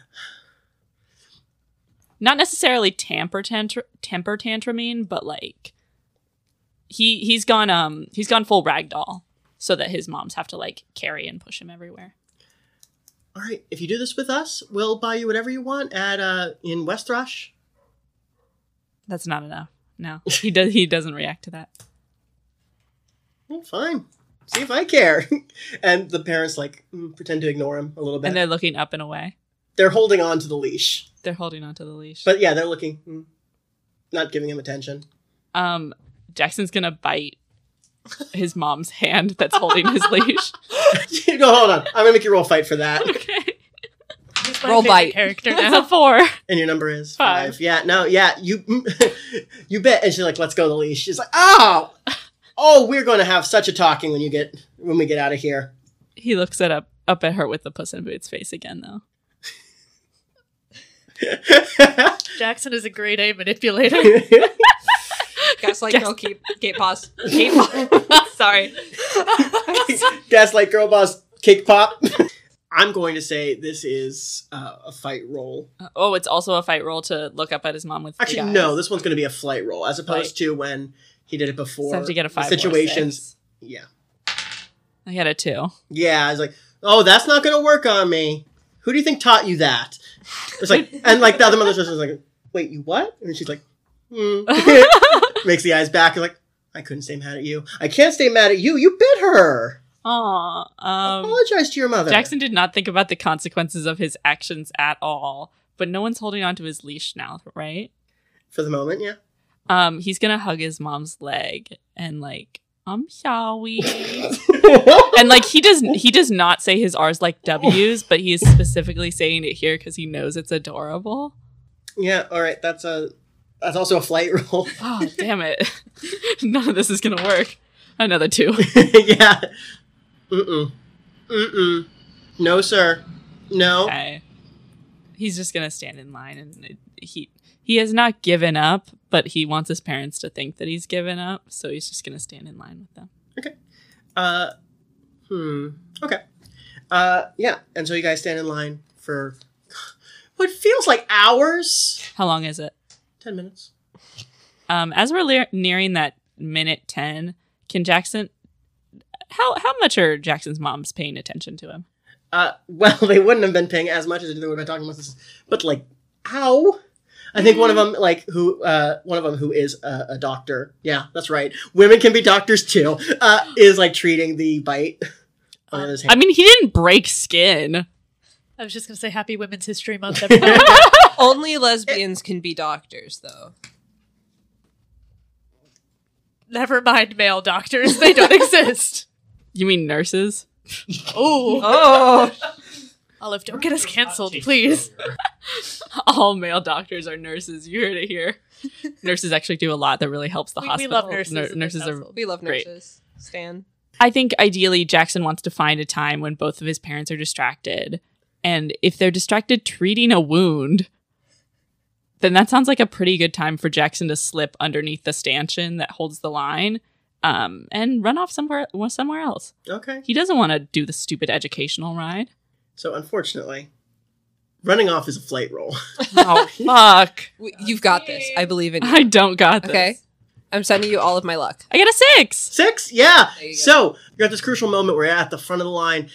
Not necessarily temper tantruming, but like he's gone full ragdoll so that his moms have to like carry and push him everywhere. All right. If you do this with us, we'll buy you whatever you want at in Westrush. That's not enough. No. He doesn't react to that. Well, fine. See if I care. And the parents like pretend to ignore him a little bit. And they're looking up and away. They're holding on to the leash. They're holding onto the leash. But yeah, they're looking, not giving him attention. Jackson's gonna bite his mom's hand that's holding his leash. No, hold on. I'm gonna make you roll fight for that. Okay. He's my Roll favorite bite. character It's now. a 4. And your number is 5. 5. Yeah, no, yeah, you you bet. And she's like, let's go the leash. She's like, oh, we're going to have such a talking when we get out of here. He looks up at her with the Puss in Boots face again, though. Jackson is a grade A manipulator. Gaslight Gas- girl, keep gate pause. Gate pause. Sorry. Gaslight girl boss cake pop. I'm going to say this is a fight roll. Oh, it's also a fight roll to look up at his mom with Actually, big eyes. no, this one's going to be a flight roll as opposed to when he did it before. So I have to get a 5 The situations. Or 6. Yeah. I got a 2. Yeah, I was like, oh, that's not going to work on me. Who do you think taught you that? It's like, and like the other mother's sister's like, wait, you what? And she's like, makes the eyes back and like, I couldn't stay mad at you. I can't stay mad at you. You bit her. Aw. Apologize to your mother. Jackson did not think about the consequences of his actions at all, but no one's holding onto his leash now, right? For the moment, yeah. He's gonna hug his mom's leg and like I'm sorry. And like he does not say his R's like W's, but he is specifically saying it here because he knows it's adorable. Yeah, all right. That's also a flight roll. Oh, damn it. None of this is gonna work. Another 2. Yeah. Mm-mm. No, sir. No. Okay. He's just gonna stand in line, and he has not given up, but he wants his parents to think that he's given up, so he's just gonna stand in line with them. Okay. Okay. Yeah. And so you guys stand in line for what feels like hours. How long is it? 10 minutes. As we're nearing that minute 10, can Jackson... How much are Jackson's moms paying attention to him? Well, they wouldn't have been paying as much as they would have been talking about this. But, like, ow. I think one of them, who is a doctor. Yeah, that's right. Women can be doctors, too. Is, like, treating the bite on his hand. I mean, he didn't break skin. I was just going to say Happy Women's History Month, everybody. Only lesbians can be doctors, though. Never mind male doctors. They don't exist. You mean nurses? Oh. Olive, don't get us canceled, please. All male doctors are nurses. You heard it here. Nurses actually do a lot that really helps the We hospital. love nurses. Nurses are... We love Great. nurses. Stan. I think ideally Jackson wants to find a time when both of his parents are distracted. And if they're distracted treating a wound, then that sounds like a pretty good time for Jackson to slip underneath the stanchion that holds the line and run off somewhere else. Okay. He doesn't want to do the stupid educational ride. So, unfortunately, running off is a flight roll. Oh, fuck. You've got this. I believe in you. I don't got this. Okay? I'm sending you all of my luck. I got a 6. 6? Yeah. There you go. So, you're at this crucial moment where you're at the front of the line.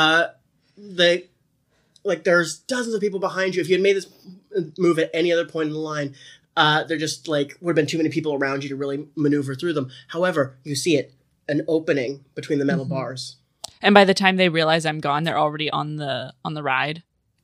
There's dozens of people behind you. If you had made this move at any other point in the line, there just, would have been too many people around you to really maneuver through them. However, you see it, an opening between the metal bars. And by the time they realize I'm gone, they're already on the ride.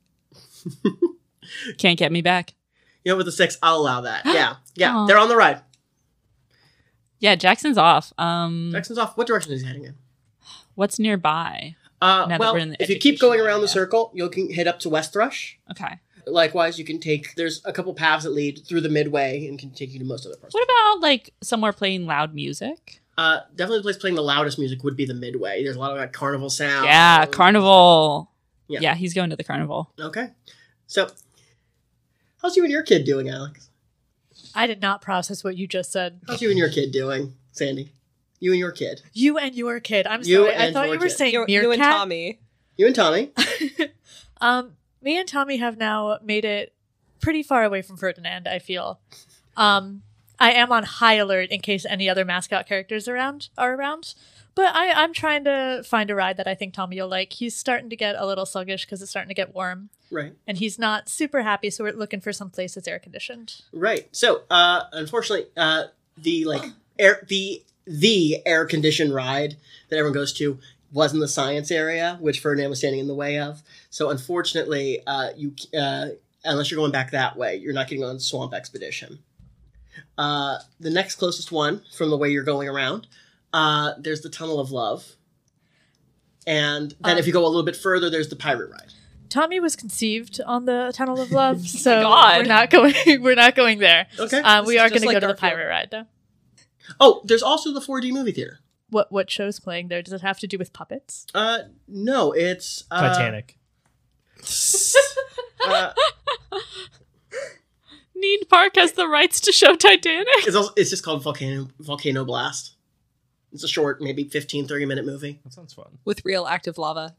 Can't get me back. You know, with the 6, I'll allow that. Yeah. Aw. They're on the ride. Yeah, Jackson's off. Jackson's off. What direction is he heading in? What's nearby? that Well, we're in the if you keep going education around the area. circle, you can head up to West Thrush. Okay. Likewise, you can there's a couple paths that lead through the Midway and can take you to most other parts. What about somewhere playing loud music? Definitely the place playing the loudest music would be the Midway. There's a lot of carnival sound. Yeah, carnival. Yeah. Yeah, he's going to the carnival. Okay. So, how's you and your kid doing, Alex? I did not process what you just said. How's you and your kid doing, Sandy? You and your kid. You and your kid. I'm You sorry. I and thought your you were kid. saying You meerkat. and Tommy. You and Tommy. Me and Tommy have now made it pretty far away from Ferdinand, I feel. I am on high alert in case any other mascot characters are around. But I'm trying to find a ride that I think Tommy will like. He's starting to get a little sluggish because it's starting to get warm. Right. And he's not super happy, so we're looking for some place that's air conditioned. Right. So, unfortunately, the air conditioned ride that everyone goes to was in the science area, which Ferdinand was standing in the way of. So, unfortunately, unless you're going back that way, you're not getting on Swamp Expedition. The next closest one from the way you're going around, there's the Tunnel of Love. And then if you go a little bit further, there's the Pirate Ride. Tommy was conceived on the Tunnel of Love, so God. we're not going there. Okay. We are going Just to like go to the Dark Pirate Field. Ride, though. Oh, there's also the 4D movie theater. What show's playing there? Does it have to do with puppets? No, it's Titanic. Need Park has the rights to show Titanic. It's just called Volcano Blast. It's a short, maybe 15, 30-minute movie. That sounds fun. With real active lava.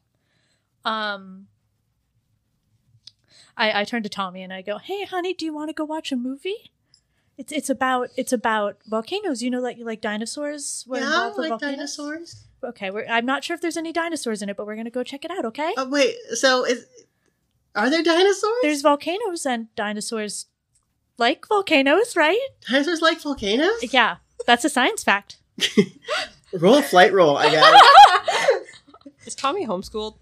I turn to Tommy and I go, "Hey, honey, do you want to go watch a movie? It's about volcanoes. You know, like you like dinosaurs. We're involved with volcanoes? dinosaurs. Okay, I'm not sure if there's any dinosaurs in it, but we're gonna go check it out. Okay? Oh, wait, so are there dinosaurs? There's volcanoes and dinosaurs like volcanoes, right? Dinosaurs like volcanoes? Yeah, that's a science fact. Roll a flight roll, I guess. Is Tommy homeschooled?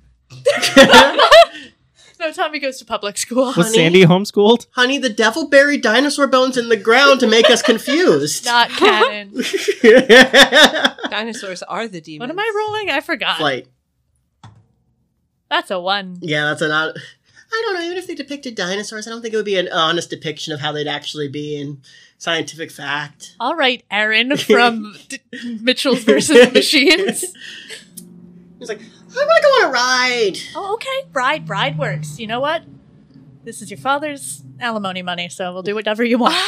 No, Tommy goes to public school. Was Honey? Sandy homeschooled? Honey, the devil buried dinosaur bones in the ground to make us confused. Not canon. Dinosaurs are the demons. What am I rolling? I forgot. Flight. That's a 1. Yeah, that's an. I don't know. Even if they depicted dinosaurs, I don't think it would be an honest depiction of how they'd actually be in scientific fact. All right, Aaron from Mitchell's versus Machines. He's like, I want to go on a ride. Oh, okay. Bride works. You know what? This is your father's alimony money, so we'll do whatever you want.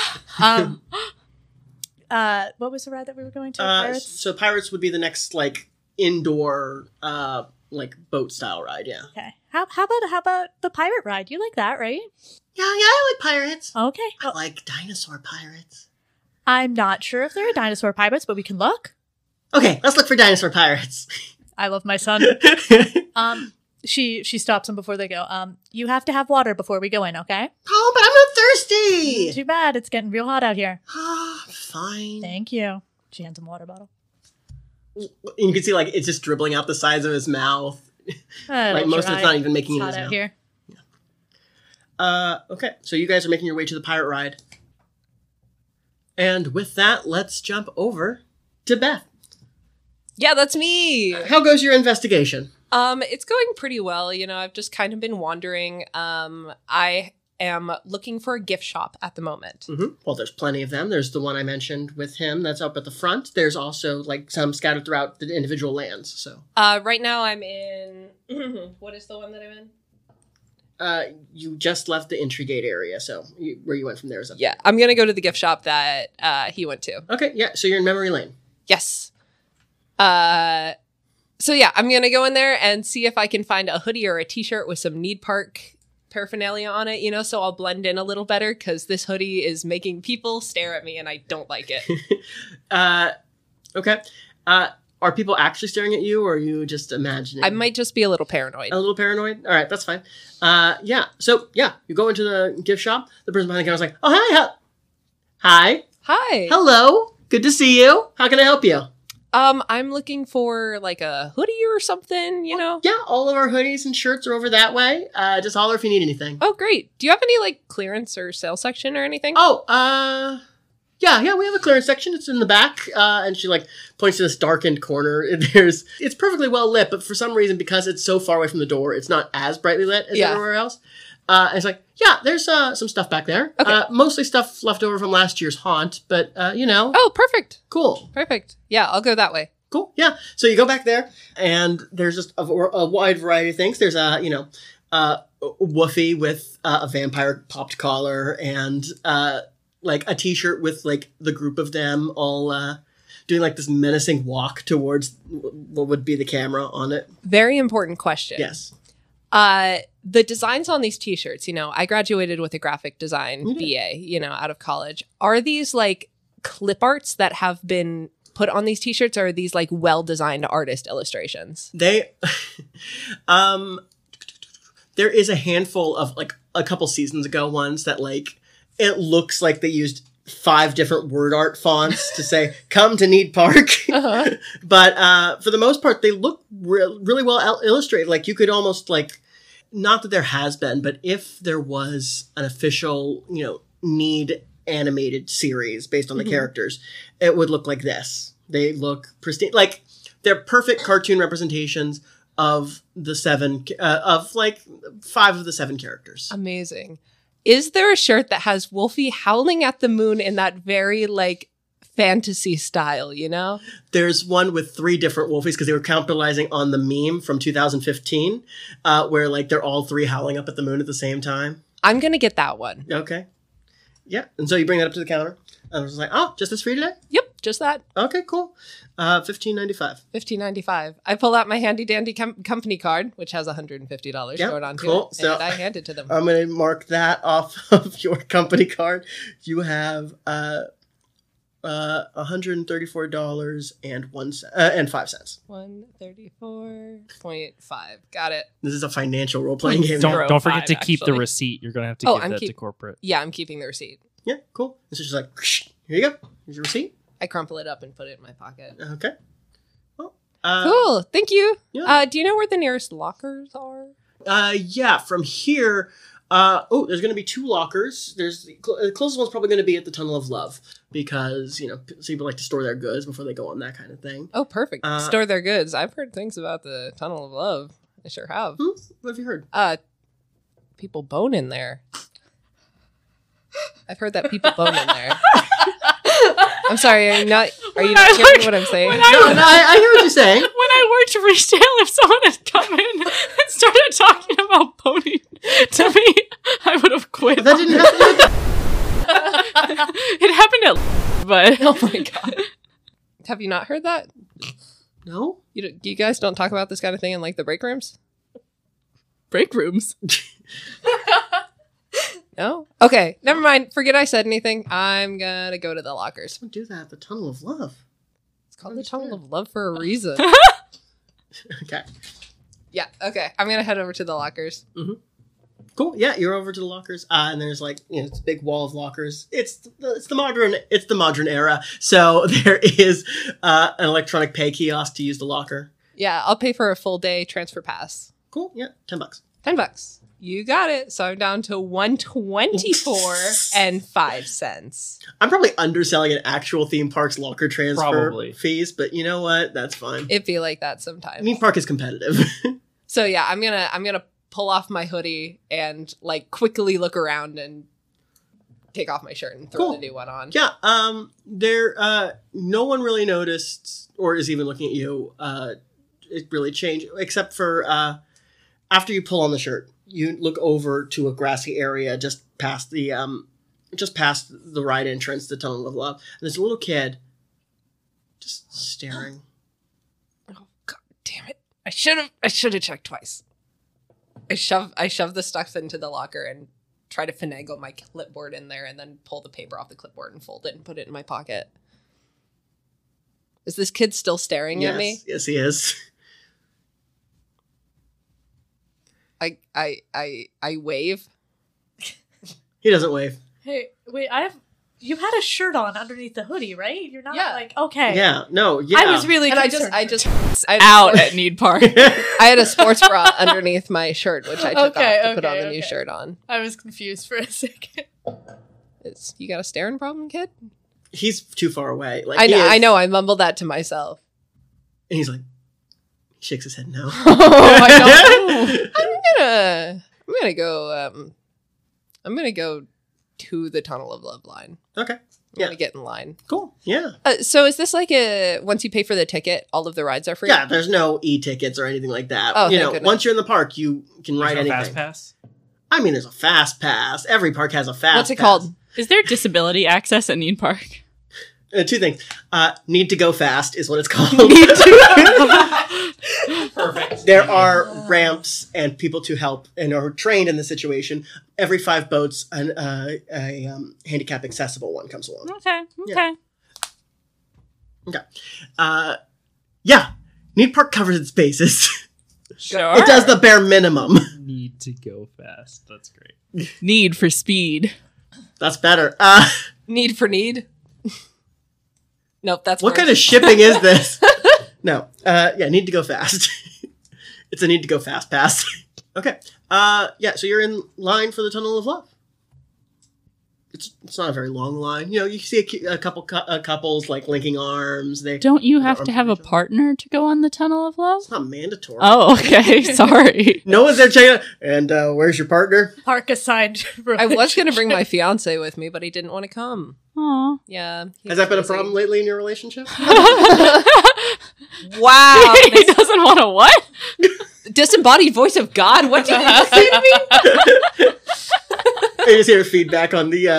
What was the ride that we were going to? Pirates? So pirates would be the next like indoor like boat style ride. Yeah. Okay. How about the pirate ride? You like that, right? Yeah. I like pirates. Okay. I like dinosaur pirates. I'm not sure if there are dinosaur pirates, but we can look. Okay, let's look for dinosaur pirates. I love my son. She stops them before they go. You have to have water before we go in, okay? Oh, but I'm not thirsty. Too bad. It's getting real hot out here. Fine. Thank you. She hands him a water bottle. You can see like it's just dribbling out the sides of his mouth. Like most of it's not even making it in his hot out mouth. here. Okay, so you guys are making your way to the pirate ride. And with that, let's jump over to Beth. Yeah, that's me. How goes your investigation? It's going pretty well. You know, I've just kind of been wandering. I am looking for a gift shop at the moment. Mm-hmm. Well, there's plenty of them. There's the one I mentioned with him that's up at the front. There's also like some scattered throughout the individual lands. So Right now I'm in. What is the one that I'm in? you just left the entry gate area, so where you went from there is up. Yeah, I'm gonna go to the gift shop that he went to. Okay, yeah. So you're in Memory Lane. Yes. So yeah, I'm gonna go in there and see if I can find a hoodie or a t-shirt with some Need Park paraphernalia on it, you know, so I'll blend in a little better because this hoodie is making people stare at me and I don't like it. Okay. Are people actually staring at you, or are you just imagining? I might just be a little paranoid. A little paranoid? All right, that's fine. Yeah. So, yeah, you go into the gift shop. The person behind the counter is like, oh, hi. Hi. Hi. Hello. Good to see you. How can I help you? I'm looking for like a hoodie or something, you know? Yeah, all of our hoodies and shirts are over that way. Just holler if you need anything. Oh, great. Do you have any like clearance or sale section or anything? Yeah, we have a clearance section. It's in the back. And she like points to this darkened corner. It's perfectly well lit, but for some reason, because it's so far away from the door, it's not as brightly lit as everywhere else. And it's like, yeah, there's some stuff back there. Okay. Mostly stuff left over from last year's haunt, but you know. Oh, perfect. Cool. Perfect. Yeah, I'll go that way. Cool. Yeah. So you go back there, and there's just a wide variety of things. There's Woofy with a vampire popped collar, and like a t-shirt with like the group of them all doing like this menacing walk towards what would be the camera on it. Very important question. Yes. The designs on these t-shirts, you know, I graduated with a graphic design BA, you know, out of college. Are these like clip arts that have been put on these t-shirts, or are these like well-designed artist illustrations? They, there is a handful of like a couple seasons ago ones that like, it looks like they used 5 different word art fonts to say, come to Need Park. Uh-huh. But for the most part, they look really well illustrated. Like you could almost like, not that there has been, but if there was an official, you know, Need animated series based on the characters, it would look like this. They look pristine. Like they're perfect cartoon representations of the 7, of like 5 of the 7 characters. Amazing. Is there a shirt that has Wolfie howling at the moon in that very like fantasy style, you know? There's one with 3 different Wolfies because they were capitalizing on the meme from 2015 where like they're all 3 howling up at the moon at the same time. I'm going to get that one. Okay. Yeah. And so you bring that up to the counter. And I was like, oh, just this for you today? Yep, just that. Okay, cool. $15.95. $15.95. I pull out my handy dandy company card, which has $150 Yep, thrown onto cool. it, So and I hand it to them. I'm going to mark that off of your company card. You have $134 and 5 cents. 134.5. Got it. This is a financial role-playing game. Don't forget to 5, keep the actually. receipt. You're going to have to give that to corporate. Yeah, I'm keeping the receipt. Yeah, cool. And so she's like, here you go. Here's your receipt. I crumple it up and put it in my pocket. Okay. Well, Cool. Thank you. yeah. Do you know where the nearest lockers are? Yeah, from here, There's going to be 2 lockers. The closest one's probably going to be at the Tunnel of Love because, people like to store their goods before they go on that kind of thing. Oh, perfect. Store their goods. I've heard things about the Tunnel of Love. I sure have. What have you heard? People bone in there. I've heard that people bone in there. I'm sorry, are you not hearing what I'm saying? I hear what you're saying. When I worked retail, if someone had come in and started talking about boning to me, I would have quit. But that didn't happen. It happened at but Oh my god. Have you not heard that? No? You guys don't talk about this kind of thing in like the break rooms? break rooms. No? Okay, never mind. Forget I said anything. I'm gonna go to the lockers. Don't do that. The Tunnel of Love. It's called the Tunnel of Love for a reason. Okay. Yeah, okay. I'm gonna head over to the lockers. Cool. Yeah, you're over to the lockers, and there's it's a big wall of lockers. It's the modern era. So there is an electronic pay kiosk to use the locker. Yeah, I'll pay for a full day transfer pass. Cool. Yeah, $10. $10. You got it. So I'm down to $124.05. I'm probably underselling an actual theme park's locker transfer Probably. fees, but you know what? That's fine. It'd be like that sometimes. Theme park is competitive. So yeah, I'm gonna pull off my hoodie and quickly look around and take off my shirt and throw Cool. the new one on. Yeah. No one really noticed or is even looking at you. It really changed, except for after you pull on the shirt. You look over to a grassy area just past the ride entrance, the Tunnel of Love. And there's a little kid just staring. Oh god damn it. I should have checked twice. I shove the stuff into the locker and try to finagle my clipboard in there and then pull the paper off the clipboard and fold it and put it in my pocket. Is this kid still staring at me? Yes, he is. I wave. He doesn't wave. Hey, wait, you had a shirt on underneath the hoodie, right? You're not Yeah. okay. Yeah, no, yeah. I was really And I concerned. had Out at Need Park. I had a sports bra underneath my shirt, which I took Okay, off to put on okay, the new okay. shirt on. I was confused for a second. You got a staring problem, kid? He's too far away. I know. I mumbled that to myself. And he's like, he shakes his head no. Oh, I don't. I'm gonna go to the Tunnel of Love line. Okay. I'm Yeah. gonna get in line. Cool. Yeah. So is this once you pay for the ticket, all of the rides are free? Yeah, there's no e-tickets or anything like that. Oh, thank goodness. Once you're in the park, you can ride There's no anything. Fast pass. I mean, there's a fast pass. Every park has a fast pass. What's it called? Is there disability access at Need Park? 2 things. Need to go fast is what it's called. Perfect. There are ramps and people to help and are trained in the situation. Every 5 boats, a handicap accessible one comes along. Okay. Yeah. Okay. Yeah. Need Park covers its bases. Sure. It does the bare minimum. Need to go fast. That's great. Need for speed. That's better. Need for need? Nope, that's What worse. kind of shipping is this? No. Yeah, need to go fast. It's a need to go fast pass. Okay. Yeah, so you're in line for the Tunnel of Love. It's not a very long line. You see a couple couples linking arms. Don't you have arms to have a around each other. partner to go on the Tunnel of Love? It's not mandatory. Oh, okay. Sorry. No one's there checking out. And where's your partner? Park assigned. I was going to bring my fiance with me, but he didn't want to come. Aw. Yeah. Has that been a problem lately in your relationship? Wow. He doesn't want to what? Disembodied voice of God. What did you say to me? I just hear feedback on the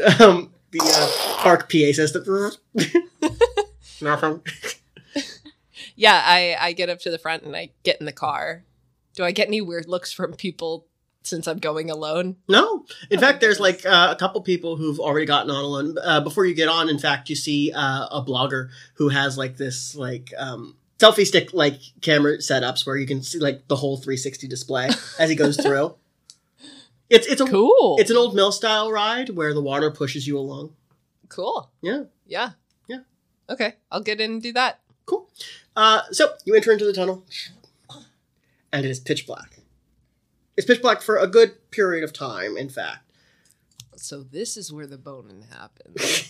park PA system. Nothing. Yeah, I get up to the front and I get in the car. Do I get any weird looks from people since I'm going alone? No. In fact, there's a couple people who've already gotten on alone. Before you get on, in fact, you see a blogger who has this selfie stick camera setups where you can see the whole 360 display as he goes through. It's a Cool. It's an old mill style ride where the water pushes you along. Cool. Yeah. Yeah. Yeah. Okay, I'll get in and do that. Cool. So you enter into the tunnel, and it is pitch black. It's pitch black for a good period of time, in fact. So this is where the boning happens.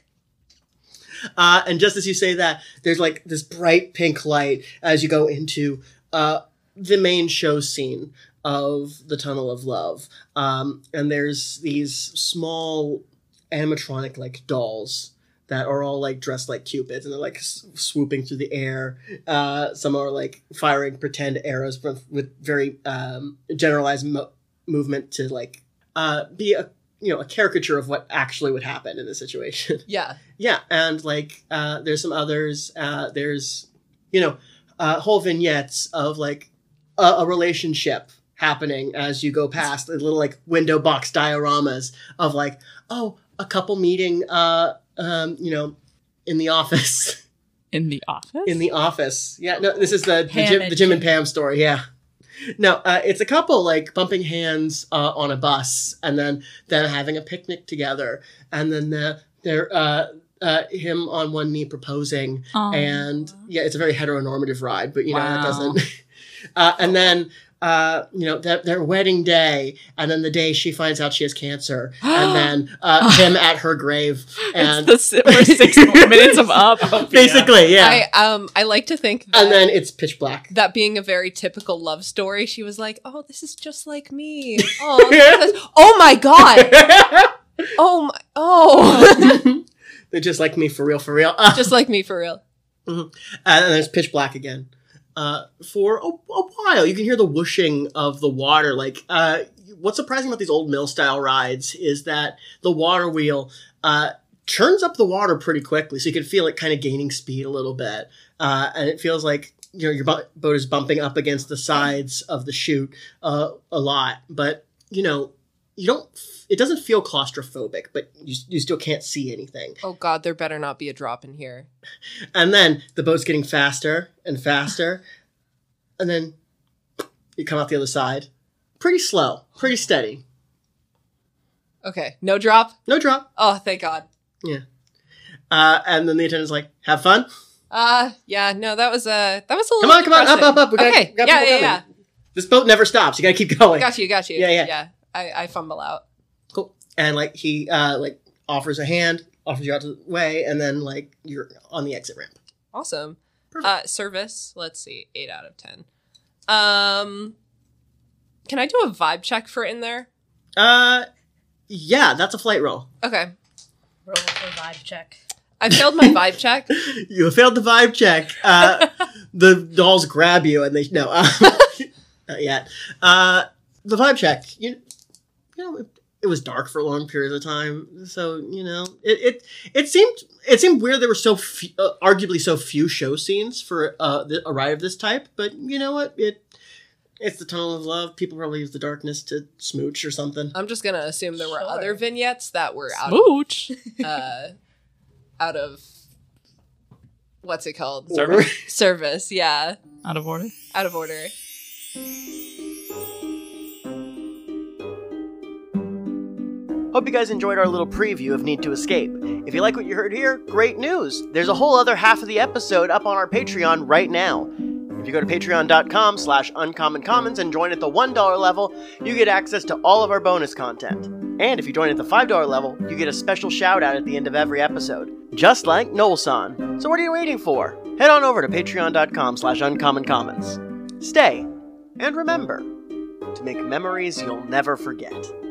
And just as you say that, there's like this bright pink light as you go into the main show scene of the Tunnel of Love. And there's these small animatronic like dolls that are all like dressed like cupids, and they're like swooping through the air. Some are like firing pretend arrows with very generalized movement to like be a caricature of what actually would happen in this situation. Yeah. Yeah, and like there's some others. There's whole vignettes of like a relationship happening as you go past the little like window box dioramas of like, oh, a couple meeting in the office. In the office? In the office. Yeah, no, this is the Pam Jim and Pam story, yeah. No, it's a couple like bumping hands on a bus and then having a picnic together, and then they're him on one knee proposing. Aww. And yeah, it's a very heteronormative ride, but that doesn't. And then their wedding day, and then the day she finds out she has cancer, and then him at her grave, and We're 6 minutes of up. basically, yeah. I like to think that, And then it's pitch black. that being a very typical love story, she was like, "Oh, this is just like me. Oh my god. Oh, They're just like me for real. just like me for real." And then there's pitch black again. For a while, you can hear the whooshing of the water. Like, what's surprising about these old mill style rides is that the water wheel churns up the water pretty quickly, so you can feel it kind of gaining speed a little bit, and it feels like your boat is bumping up against the sides of the chute a lot. But you don't. It doesn't feel claustrophobic, but you still can't see anything. Oh god, there better not be a drop in here. And then the boat's getting faster and faster. And then you come out the other side. Pretty slow. Pretty steady. Okay, no drop. No drop. Oh, thank god. Yeah. And then the attendant's like, have fun. Yeah, no, that was a little. Come on, depressing. up. We got Okay, people yeah. coming. This boat never stops. You gotta keep going. Got you. Yeah. I fumble out. Cool. And like he offers a hand, offers you out of the way, and then like you're on the exit ramp. Awesome. Perfect. Service. Let's see. 8 out of 10. Can I do a vibe check for in there? Yeah, that's a flight roll. Okay. Roll for vibe check. I failed my vibe check. You failed the vibe check. The dolls grab you, and they not yet. The vibe check. It was dark for long periods of time, so it seemed weird. There were so few, arguably so few show scenes for a ride of this type. But you know what? It's the Tunnel of Love. People probably use the darkness to smooch or something. I'm just gonna assume there were Sure. other vignettes that were Smooch. out of what's it called? Service. Service. Yeah, Out of order. out of order. Hope you guys enjoyed our little preview of Need to Escape. If you like what you heard here, great news! There's a whole other half of the episode up on our Patreon right now. If you go to patreon.com/uncommoncommons and join at the $1 level, you get access to all of our bonus content. And if you join at the $5 level, you get a special shout out at the end of every episode, just like Noel-san. So what are you waiting for? Head on over to patreon.com/uncommoncommons. Stay, and remember, to make memories you'll never forget.